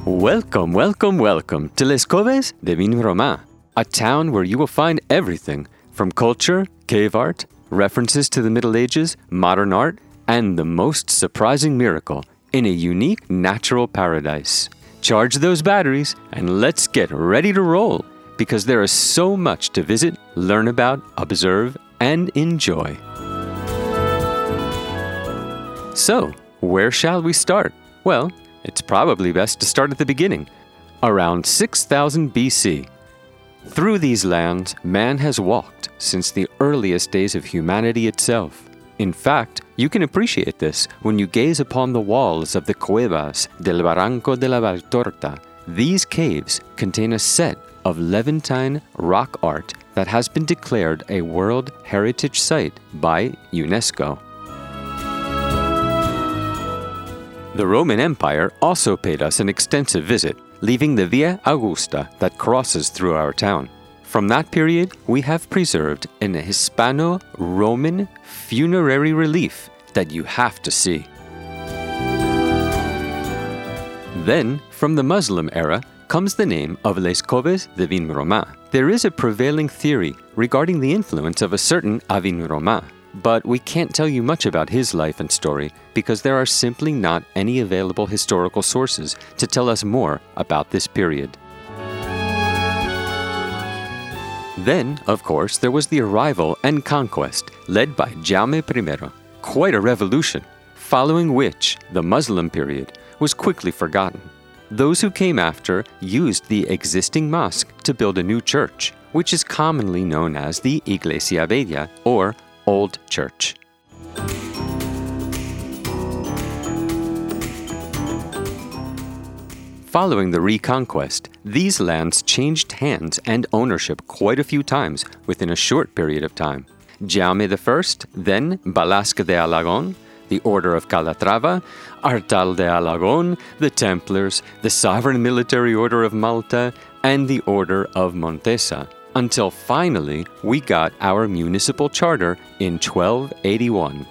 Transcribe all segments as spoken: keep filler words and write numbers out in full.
Welcome, welcome, welcome to Les Coves de Vinromà, a town where you will find everything from culture, cave art, references to the Middle Ages, modern art, and the most surprising miracle in a unique natural paradise. Charge those batteries and let's get ready to roll, because there is so much to visit, learn about, observe, and enjoy. So, where shall we start? Well, it's probably best to start at the beginning, around six thousand B C. Through these lands, man has walked since the earliest days of humanity itself. In fact, you can appreciate this when you gaze upon the walls of the Cuevas del Barranco de la Valtorta. These caves contain a set of Levantine rock art that has been declared a World Heritage Site by UNESCO. The Roman Empire also paid us an extensive visit, leaving the Via Augusta that crosses through our town. From that period, we have preserved an Hispano-Roman funerary relief that you have to see. Then, from the Muslim era, comes the name of Les Coves de Vinromà. There is a prevailing theory regarding the influence of a certain Avinromà, but we can't tell you much about his life and story because there are simply not any available historical sources to tell us more about this period. Then, of course, there was the arrival and conquest led by Jaume I, quite a revolution, following which the Muslim period was quickly forgotten. Those who came after used the existing mosque to build a new church, which is commonly known as the Iglesia Vella, or Old Church. Following the Reconquest, these lands changed hands and ownership quite a few times within a short period of time. Jaume I, then Balasco de Alagón, the Order of Calatrava, Artal de Alagón, the Templars, the Sovereign Military Order of Malta, and the Order of Montesa, until finally we got our municipal charter in twelve eighty-one.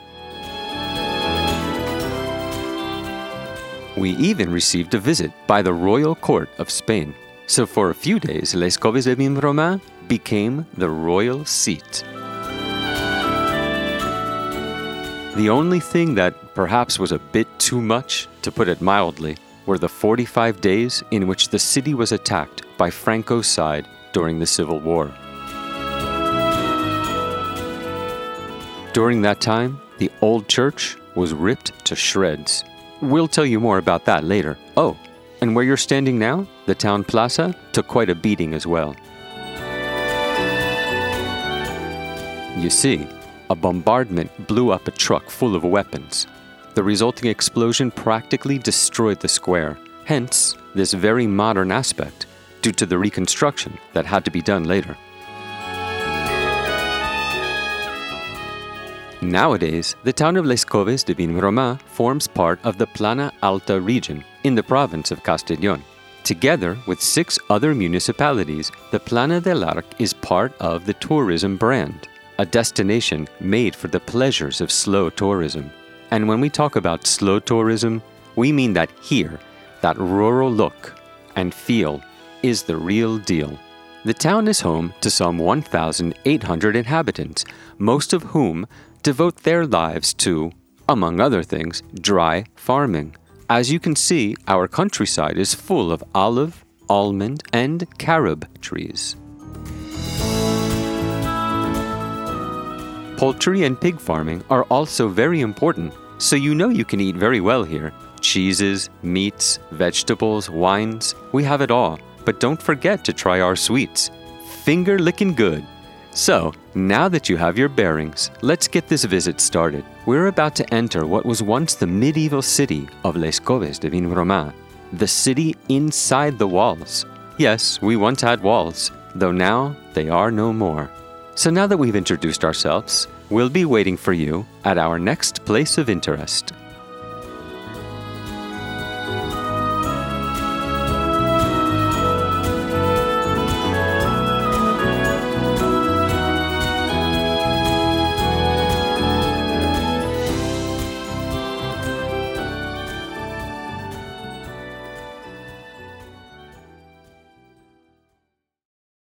We even received a visit by the Royal Court of Spain, so for a few days Les Coves de Vinromà became the royal seat. The only thing that perhaps was a bit too much, to put it mildly, were the forty-five days in which the city was attacked by Franco's side during the Civil War. During that time, the old church was ripped to shreds. We'll tell you more about that later. Oh, and where you're standing now, the town plaza, took quite a beating as well. You see, a bombardment blew up a truck full of weapons. The resulting explosion practically destroyed the square, hence this very modern aspect, due to the reconstruction that had to be done later. Nowadays, the town of Les Coves de Vinromà forms part of the Plana Alta region in the province of Castellón. Together with six other municipalities, the Plana del Arc is part of the tourism brand, a destination made for the pleasures of slow tourism. And when we talk about slow tourism, we mean that here, that rural look and feel is the real deal. The town is home to some one thousand eight hundred inhabitants, most of whom devote their lives to, among other things, dry farming. As you can see, our countryside is full of olive, almond, and carob trees. Poultry and pig farming are also very important, so you know you can eat very well here. Cheeses, meats, vegetables, wines, we have it all. But don't forget to try our sweets. Finger licking good. So, now that you have your bearings, let's get this visit started. We're about to enter what was once the medieval city of Les Coves de Vinromà, the city inside the walls. Yes, we once had walls, though now they are no more. So now that we've introduced ourselves, we'll be waiting for you at our next place of interest.